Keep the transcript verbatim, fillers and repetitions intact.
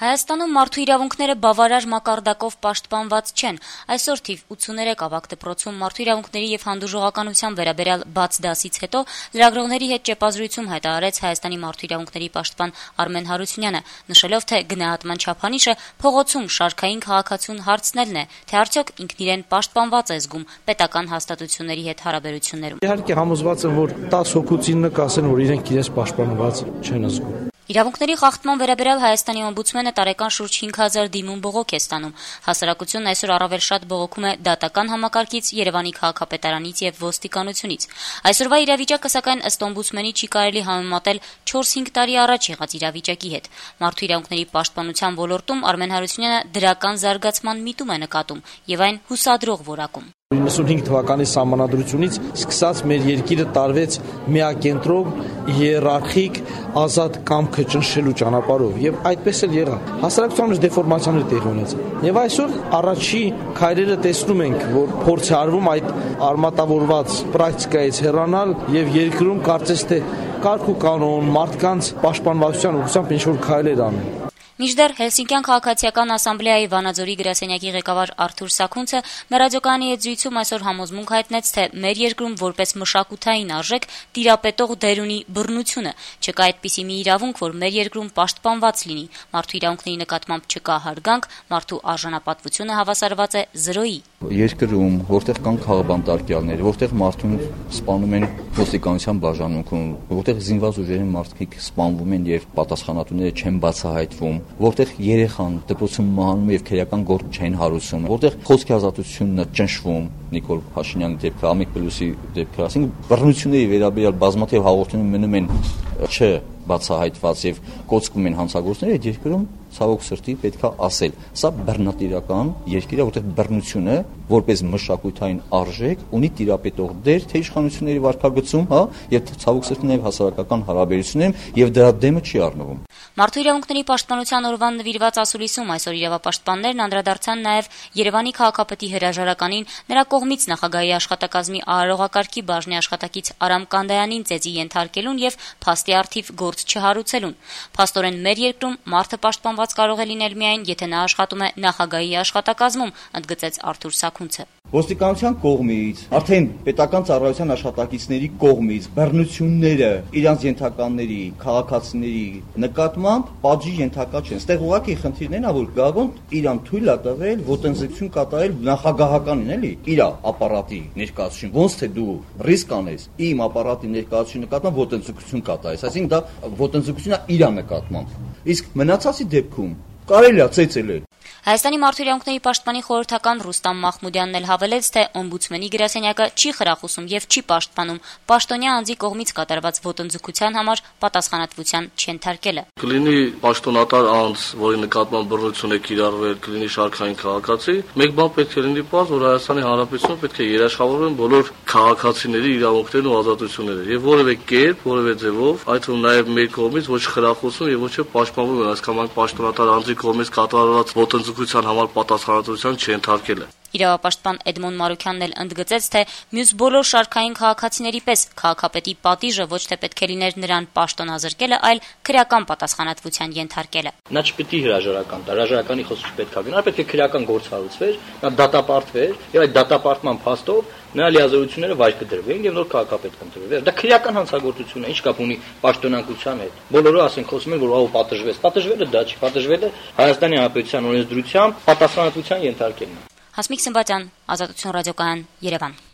Հայաստանում մարդու իրավունքները բավարար մակարդակով պաշտպանված չեն։ Այսօր թիվ ութսուներեք ավագ դպրոցում մարդու իրավունքների եւ հանդուրժողականության վերաբերյալ բաց դասից հետո լրագրողների հետ ճեպազրույցում հայտարարեց Հայաստանի մարդու իրավունքների պաշտպան Արմեն Հարությունյանը, նշելով, թե գնահատման չափանիշը փողոցում շարքային քաղաքացուն հարցնելն է, թե արդյոք ինքն իրեն պաշտպանված է զգում պետական հաստատությունների հետ հարաբերություններում։ Իհարկե համոզված եմ, որ տասը հոգուց ինը կասեն, որ իրենք իրենց պաշտպանված չեն զգում։ Իրավունքների խախտման վերաբերյալ Հայաստանի օմբուդսմենը տարեկան շուրջ հինգ հազար դիմում բողոք է ստանում։ Հասարակությունն այսօր առավել շատ բողոքում է դատական համակարգից, Երևանի քաղաքապետարանից եւ ոստիկանությունից։ Այսօրվա իրավիճակը սակայն ըստ օմբուդսմենի չի կարելի համեմատել չորս-հինգ տարի առաջ եղած իրավիճակի հետ։ Մարդու իրավունքների պաշտպանության ոլորտում Արմեն Հարությունյանը դրական զարգացման միտում է նկատում եւ այն հուսադրող որակում։ իննսունհինգ թվականի սահմանադրությունից սկսած մեր երկիրը տարվեց միակենտրոն, հիերարխիկ, ազատ կամքը ճնշելու ճանապարհով եւ այդպես էլ եղավ։ Հասարակության մեջ դեֆորմացիաներ տեղի ունեցան։ Եվ այսօր առաջի քայլերը տեսնում ենք, որ փորձ է արվում այդ արմատավորված պրակտիկայից հեռանալ եւ երկրում կարծես թե կարգ ու կանոն, մարդկանց պաշտպանվածության ուղղությամբ ինչ որ քայլեր անել։ Մինչդեռ Հելսինկյան քաղաքացիական ասամբլեայի Վանաձորի գրասենյակի ղեկավար Արթուր Սաքունցը մեր ռադիոկայանի հետ զրույցում այսօր համոզմունք հայտնեց, թե մեր երկրում որպես մշակութային արժեք տիրապետող դեր ունի բռնությունը, չկա այդպիսի մի իրավունք, որ մեր երկրում պաշտպանված լինի, մարդու իրավունքների նկատմամբ չկա հարգանք, մարդու արժանապատվությունը հավասարված է զրոյի։ Երկրում, որտեղ կան քաղաքաբանտարկյալներ, որտեղ մարդուն սպանում են ոստիկանության բաժանմունքում, որտեղ զինված ուժերի մարդիկ սպանվում են եւ պատասխանատուները չեն բացահայտվում, որտեղ երեխան դպրոցում մահանում եւ քերական գործ չեն հարուցում, որտեղ խոսքի ազատությունն է ճնշվում, Նիկոլ Փաշինյանի դեպքը, Ամիկ Պլյուսի դեպքը, ասենք բռնությունների վերաբերյալ բազմաթիվ հաղորդումներ մնում են չ բացահայտված եւ կոծկվում են հանցագործները, այդ երկրում ցավոք սրտի պետքա ասել, սա բռնատիրական երկիր է, որտեղ բռնությունը որպես մշակութային արժեք ունի տիրապետող դեր թե իշխանությունների վարքագծում, հա, եւ ցավոք սրտի նաեւ հասարակական հարաբերություններում եւ դրա դեմը չի առնվում։ Մարդու իրավունքների պաշտպանության օրվան նվիրված ասուլիսում այսօր իրավապաշտպաններն անդրադարձան նաեւ Երևանի քաղաքապետի հրաժարականին, նրա կողմից նախագահի աշխատակազմի արարողակարգի բաժնի աշխատակից Արամ Կանդայանին ծեծի ենթարկելուն եւ փաստի առթիվ գործ չհարուցելուն։ Փաստորեն մեր երկրում մարդը պաշտպանված կարող է լինել միայն, եթե նա աշխատում է նախագահի աշխատակազմում, ընդգծեց Արթուր Սաքունցը։ Ոստիկանության կողմից, արդեն պետական ծառայության աշխատակիցների կողմից բռնությունները իրանց ենթականների, քաղաքացիների նկատմամբ պատժի ենթակա չեն։ Ստեղ ուղղակի խնդիրն է, որ գագոն իրան թույլ է տվել ոտնձգություն կատարել նախագահականին, էլի, իր ապարատի ներկայացուցիչ։ Ոնց թե դու ռիսկ անես իմ ապարատի ներկայացուցիչի նկատմամբ ոտնձգություն կատարես, այսինքն դա ոտնձգությունն է իր նկատմամբ։ Իսկ մնացածի դեպքում կարելի է ծեծել։ Հայաստանի մարդու իրավունքների պաշտպանի խորհրդական Ռուստամ Մախմուդյանն էլ հավելեց, թե օմբուդսմենի գրասենյակը չի խրախուսում եւ չի պաշտպանում պաշտոնյա անձի կողմից կատարված ոտնձգության համար պատասխանատվության չենթարկելը։ Կլինի պաշտոնատար անձ, որի նկատմամբ բռնություն է կիրառվել, կլինի շարքային քաղաքացի, մեկ բան պետք է լինի պարզ, որ Հայաստանի Հանրապետությունում պետք է երաշխավորվեն բոլոր քաղաքացիների իրավունքներն ու ազատությունները եւ որևէ կերպ, որևէ ձևով, այդ թվում նաեւ մեր կողմից ոչ խրախուսում եւ ոչ պաշտպանվում են այսքան պաշտոնատար անձի կողմից կատարված ոտնձգության համար պատասխանատվության չենթարկելը։ Իրավապաշտպան Էդմոն Մարուքյանն էլ ընդգծեց, թե մյուս բոլոր շարքային քաղաքացիների պես քաղաքապետի պատիժը ոչ թե պետք է լիներ նրան պաշտոնազրկելը, այլ քրեական պատասխանատվության ենթարկելը։ Նա չպետք է հրաժարական տա, հրաժարականի խոսքը չպետք է գնա, պետք է քրեական գործ հարուցվեր, նա դատապարտվեր, եւ այդ դատապարտման փաստով նրա լիազորությունները վայր կդրվեն եւ նոր քաղաքապետ կընտրվի։ Դա քրեական հանցագործություն է, ինչ կապ ունի պաշտոնանկության հետ։ Բոլորը ասենք խոսում են, որ ահա պատժվեց։ Պատժվելը դա չի, պատժվելը Հայաստանի Հանրապետության օրենսդրությամբ պատասխանատվության ենթարկելն է։ Հասմիկ Սմբատյան, Ազատություն ռադիոկայան, Երևան։